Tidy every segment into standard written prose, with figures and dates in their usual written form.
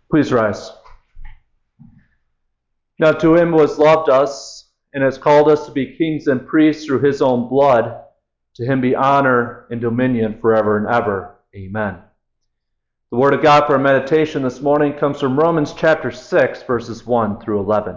Please rise. Now to him who has loved us and has called us to be kings and priests through his own blood, to him be honor and dominion forever and ever. Amen. The word of God for our meditation this morning comes from Romans chapter 6, verses 1 through 11.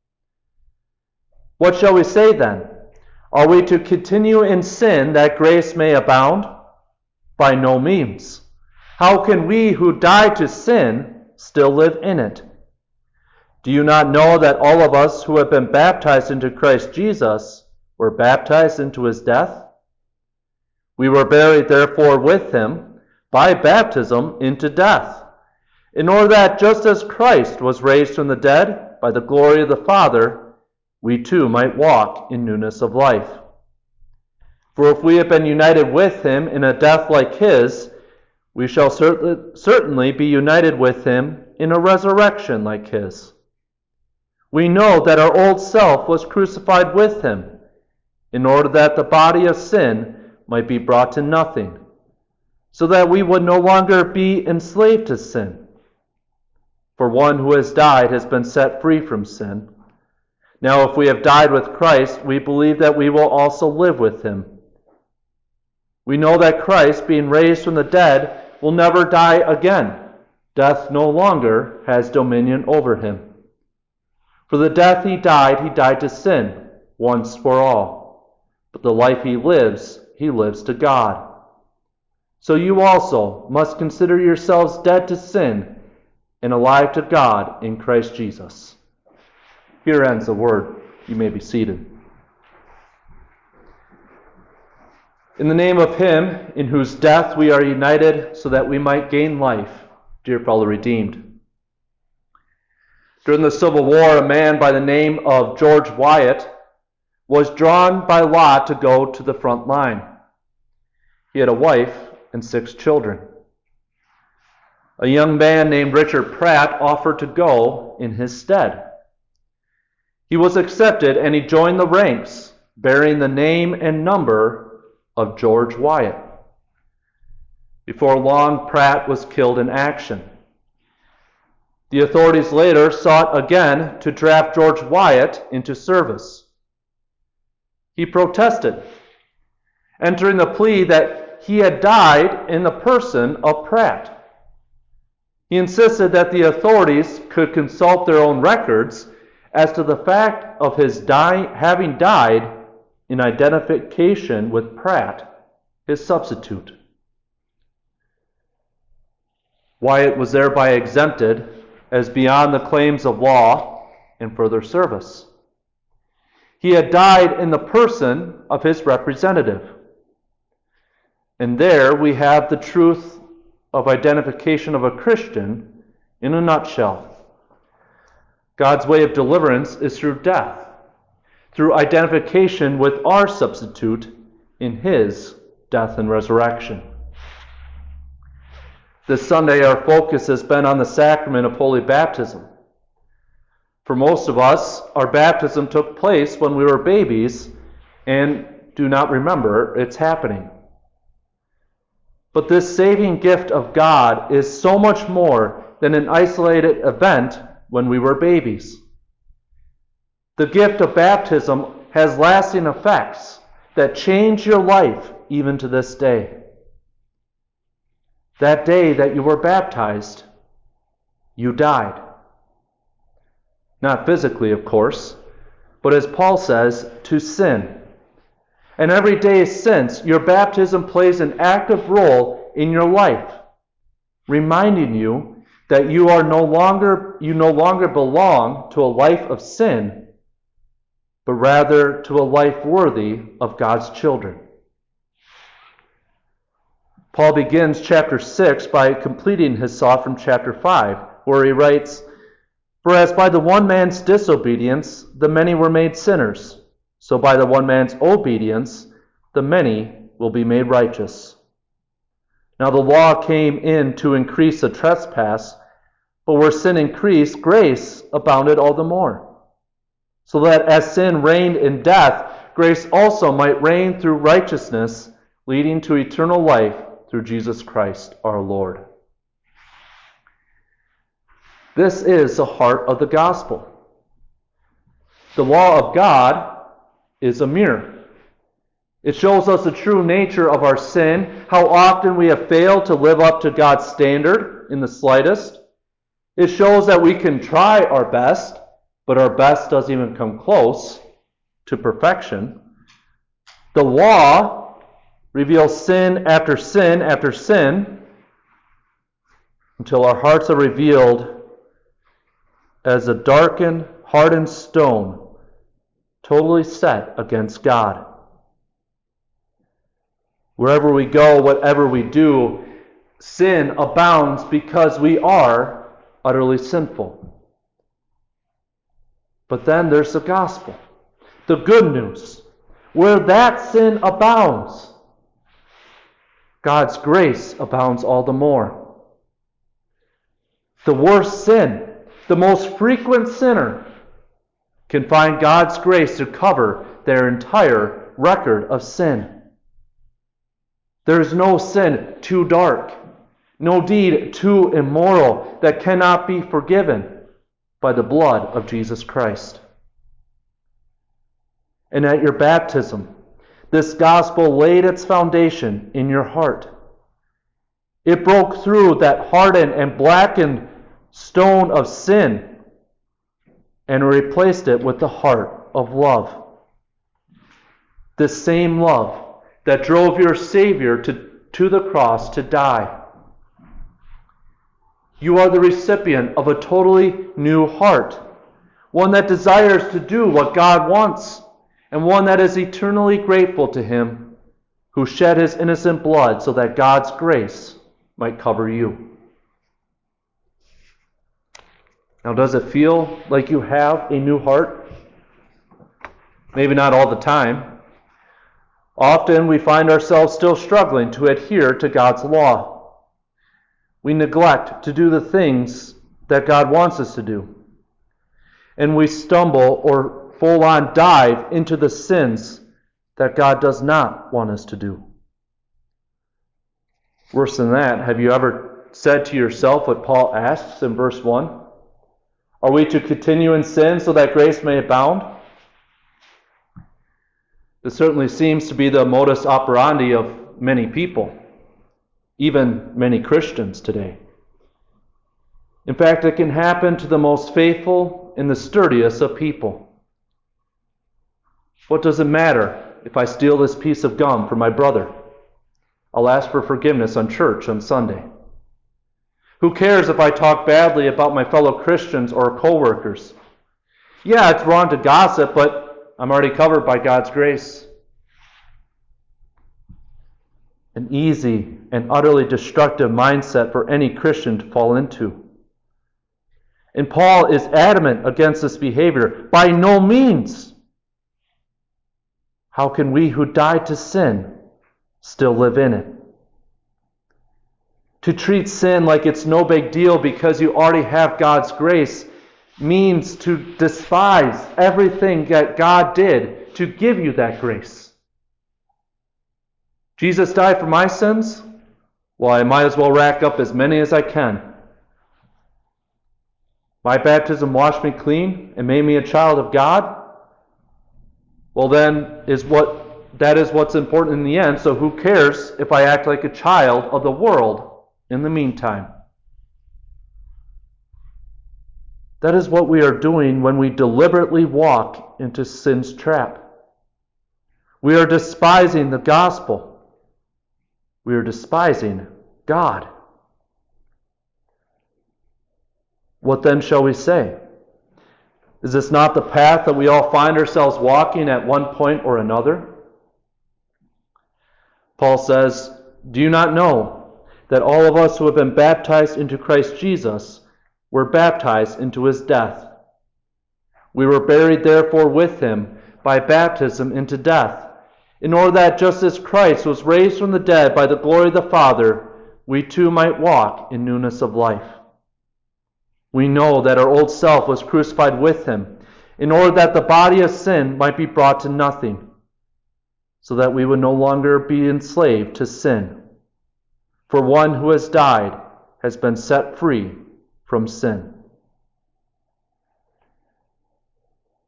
What shall we say then? Are we to continue in sin that grace may abound? By no means. How can we who died to sin still live in it? Do you not know that all of us who have been baptized into Christ Jesus were baptized into his death? We were buried therefore with him by baptism into death, in order that just as Christ was raised from the dead by the glory of the Father, we too might walk in newness of life. For if we have been united with him in a death like his, we shall certainly be united with him in a resurrection like his. We know that our old self was crucified with him, in order that the body of sin might be brought to nothing, so that we would no longer be enslaved to sin. For one who has died has been set free from sin. Now if we have died with Christ, we believe that we will also live with him. We know that Christ, being raised from the dead, will never die again. Death no longer has dominion over him. For the death he died to sin, once for all. But the life he lives to God. So you also must consider yourselves dead to sin and alive to God in Christ Jesus. Here ends the word. You may be seated. In the name of him in whose death we are united so that we might gain life, dear fellow redeemed. During the Civil War, a man by the name of George Wyatt was drawn by lot to go to the front line. He had a wife and 6 children. A young man named Richard Pratt offered to go in his stead. He was accepted and he joined the ranks, bearing the name and number of George Wyatt. Before long, Pratt was killed in action. The authorities later sought again to draft George Wyatt into service. He protested, entering the plea that he had died in the person of Pratt. He insisted that the authorities could consult their own records as to the fact of his having died in identification with Pratt, his substitute. Wyatt was thereby exempted as beyond the claims of law and further service. He had died in the person of his representative. And there we have the truth of identification of a Christian in a nutshell. God's way of deliverance is through death, through identification with our substitute in his death and resurrection. This Sunday, our focus has been on the sacrament of holy baptism. For most of us, our baptism took place when we were babies and do not remember its happening. But this saving gift of God is so much more than an isolated event when we were babies. The gift of baptism has lasting effects that change your life even to this day. That day that you were baptized, you died. Not physically, of course, but as Paul says, to sin. And every day since, your baptism plays an active role in your life, reminding you that you no longer belong to a life of sin, but rather to a life worthy of God's children. Paul begins chapter 6 by completing his thought from chapter 5, where he writes, "For as by the one man's disobedience the many were made sinners, so by the one man's obedience the many will be made righteous. Now the law came in to increase the trespass, but where sin increased, grace abounded all the more. So that as sin reigned in death, grace also might reign through righteousness, leading to eternal life through Jesus Christ our Lord." This is the heart of the gospel. The law of God is a mirror. It shows us the true nature of our sin, how often we have failed to live up to God's standard in the slightest. It shows that we can try our best, but our best doesn't even come close to perfection. The law reveals sin after sin after sin until our hearts are revealed as a darkened, hardened stone, totally set against God. Wherever we go, whatever we do, sin abounds because we are utterly sinful. But then there's the gospel, the good news. Where that sin abounds, God's grace abounds all the more. The worst sin, the most frequent sinner, can find God's grace to cover their entire record of sin. There is no sin too dark, no deed too immoral that cannot be forgiven by the blood of Jesus Christ. And at your baptism, this gospel laid its foundation in your heart. It broke through that hardened and blackened stone of sin and replaced it with the heart of love. This same love that drove your Savior to the cross to die. You are the recipient of a totally new heart, one that desires to do what God wants, and one that is eternally grateful to Him who shed His innocent blood so that God's grace might cover you. Now, does it feel like you have a new heart? Maybe not all the time. Often we find ourselves still struggling to adhere to God's law. We neglect to do the things that God wants us to do. And we stumble or full on dive into the sins that God does not want us to do. Worse than that, have you ever said to yourself what Paul asks in verse 1? Are we to continue in sin so that grace may abound? This certainly seems to be the modus operandi of many people, even many Christians today. In fact, it can happen to the most faithful and the sturdiest of people. What does it matter if I steal this piece of gum from my brother? I'll ask for forgiveness on church on Sunday. Who cares if I talk badly about my fellow Christians or co-workers? Yeah, it's wrong to gossip, but I'm already covered by God's grace. An easy and utterly destructive mindset for any Christian to fall into. And Paul is adamant against this behavior. By no means. How can we who died to sin still live in it? To treat sin like it's no big deal because you already have God's grace means to despise everything that God did to give you that grace. Jesus died for my sins? Well, I might as well rack up as many as I can. My baptism washed me clean and made me a child of God? Well, then that is what's important in the end, so who cares if I act like a child of the world in the meantime? That is what we are doing when we deliberately walk into sin's trap. We are despising the gospel. We are despising God. What then shall we say? Is this not the path that we all find ourselves walking at one point or another? Paul says, "Do you not know that all of us who have been baptized into Christ Jesus were baptized into His death? We were buried therefore with Him by baptism into death, in order that just as Christ was raised from the dead by the glory of the Father, we too might walk in newness of life. We know that our old self was crucified with Him, in order that the body of sin might be brought to nothing, so that we would no longer be enslaved to sin. For one who has died has been set free from sin."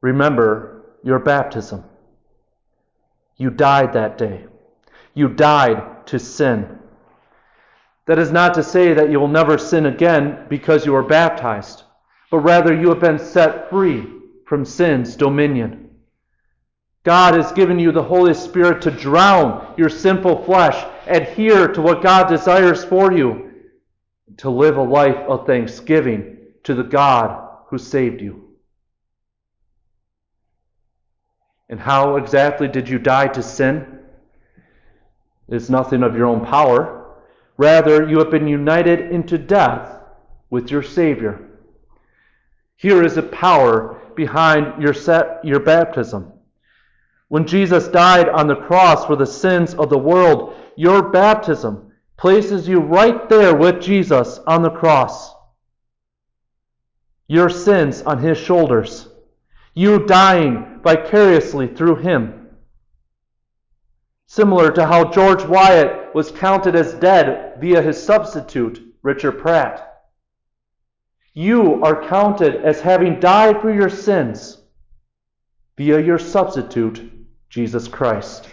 remember your baptism. You died that day. You died to sin. That is not to say that you will never sin again because you were baptized, but rather you have been set free from sin's dominion. God has given you the Holy Spirit to drown your sinful flesh, adhere to what God desires for you, to live a life of thanksgiving to the God who saved you. And how exactly did you die to sin? It's nothing of your own power. Rather, you have been united into death with your Savior. Here is the power behind your baptism. When Jesus died on the cross for the sins of the world, your baptism places you right there with Jesus on the cross. Your sins on His shoulders. You dying vicariously through Him. Similar to how George Wyatt was counted as dead via his substitute, Richard Pratt. You are counted as having died for your sins via your substitute, Jesus Christ.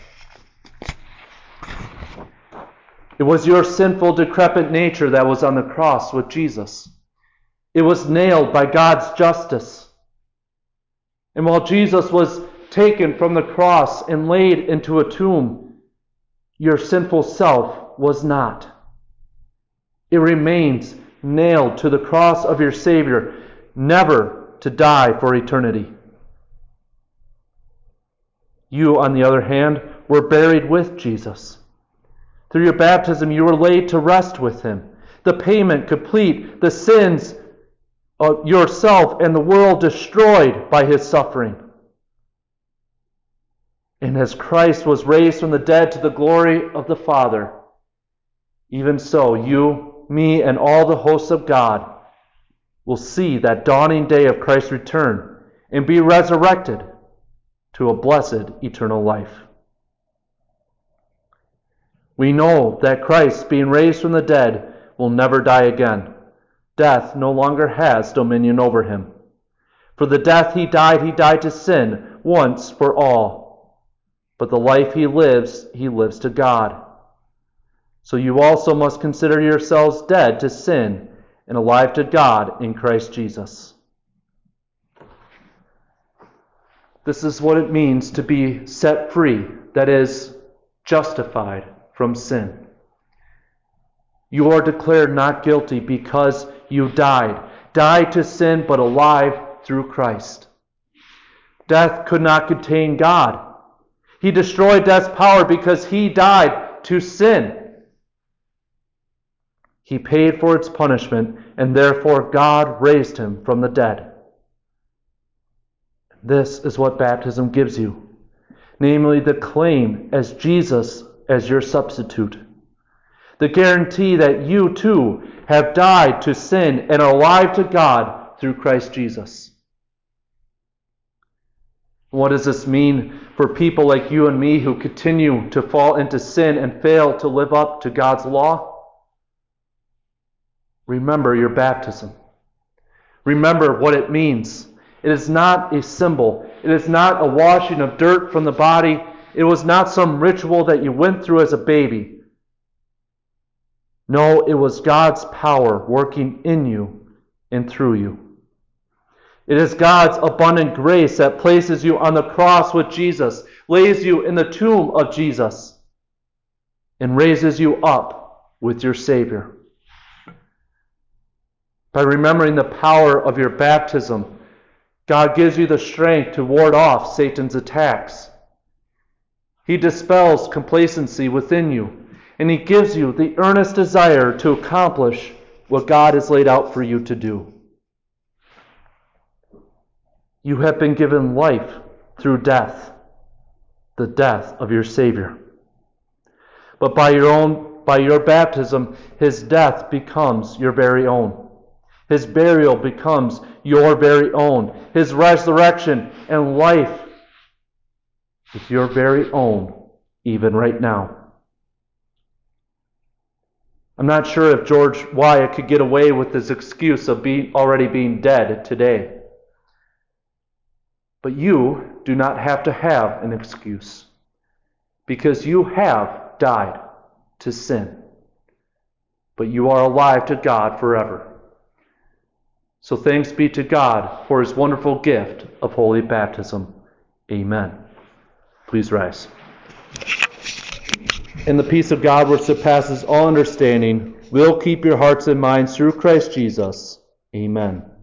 It was your sinful, decrepit nature that was on the cross with Jesus. It was nailed by God's justice. And while Jesus was taken from the cross and laid into a tomb, your sinful self was not. It remains nailed to the cross of your Savior, never to die for eternity. You, on the other hand, were buried with Jesus. Through your baptism, you were laid to rest with Him. The payment complete, the sins of yourself and the world destroyed by His suffering. And as Christ was raised from the dead to the glory of the Father, even so you, me, and all the hosts of God will see that dawning day of Christ's return and be resurrected to a blessed eternal life. We know that Christ, being raised from the dead, will never die again. Death no longer has dominion over Him. For the death He died to sin once for all. But the life He lives to God. So you also must consider yourselves dead to sin and alive to God in Christ Jesus. This is what it means to be set free, that is, justified from sin. You are declared not guilty because you died to sin, but alive through Christ. Death could not contain God. He destroyed death's power because He died to sin. He paid for its punishment, and therefore God raised Him from the dead. This is what baptism gives you, namely the claim as Jesus as your substitute. The guarantee that you too have died to sin and are alive to God through Christ Jesus. What does this mean for people like you and me who continue to fall into sin and fail to live up to God's law? Remember your baptism. Remember what it means. It is not a symbol. It is not a washing of dirt from the body. It was not some ritual that you went through as a baby. No, it was God's power working in you and through you. It is God's abundant grace that places you on the cross with Jesus, lays you in the tomb of Jesus, and raises you up with your Savior. By remembering the power of your baptism, God gives you the strength to ward off Satan's attacks. He dispels complacency within you, and He gives you the earnest desire to accomplish what God has laid out for you to do. You have been given life through death, the death of your Savior. But by your baptism, His death becomes your very own. His burial becomes your very own. His resurrection and life is your very own, even right now. I'm not sure if George Wyatt could get away with his excuse of already being dead today. But you do not have to have an excuse, because you have died to sin. But you are alive to God forever. So thanks be to God for his wonderful gift of holy baptism. Amen. Please rise. And the peace of God, which surpasses all understanding, will keep your hearts and minds through Christ Jesus. Amen.